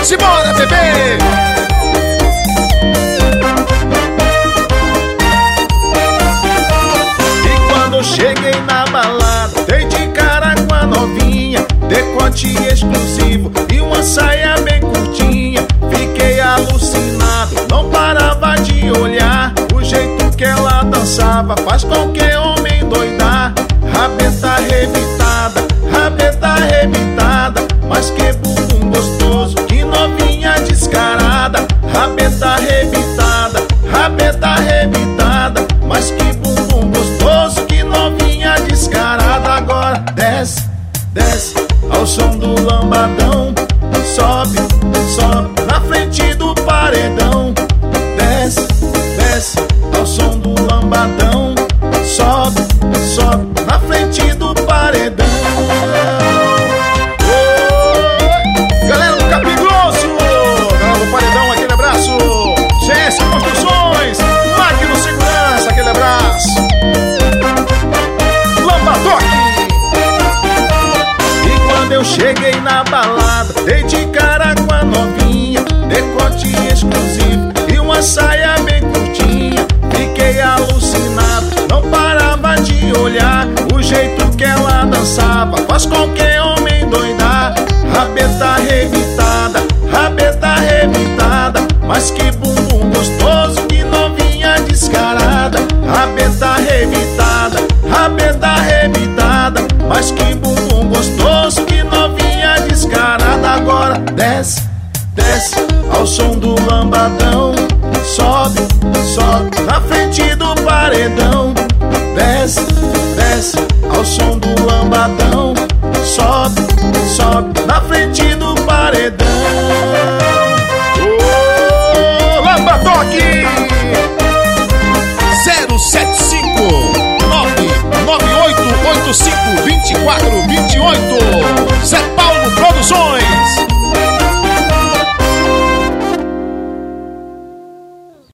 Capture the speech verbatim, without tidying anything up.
Simbora, bebê! E quando eu cheguei na balada, dei de cara com a novinha, decote exclusivo e uma saia bem curtinha. Fiquei alucinado, não parava de olhar. O jeito que ela dançava faz qualquer homem doidar. Rabeta arrebitada, rabeta arrebitada, mas que bumbum gostoso, que novinha descarada. Rabeta arrebitada, rabeta arrebitada, mas que bumbum gostoso, que novinha descarada. Agora desce, desce ao som do lambadão, sobe, sobe na frente do paredão. Desce, desce ao som do lambadão, sobe, sobe na frente do paredão. Oi, galera do Capim Grosso, galera do paredão, aquele abraço. G S Construções, Máquina Segurança, aquele abraço. Lambadoque. E quando eu cheguei na balada, dei de cara com a novinha, decote exclusivo e uma saia bem curtinha. Fiquei alucinado, não parava de olhar. O jeito que ela dançava faz qualquer homem doidar. Rabeta arrebitada, rabeta arrebitada, mas que bumbum gostoso, que novinha descarada. Rabeta arrebitada, rabeta arrebitada, mas que bumbum gostoso, que novinha descarada. Agora desce, desce ao som do lambadão, sobe, sobe na frente do paredão. Desce, desce ao som do lambadão, sobe, sobe na frente do paredão. Ô, Lambadoque! zero sete cinco nove nove oito oito cinco dois quatro dois oito. Zé Paulo Produções.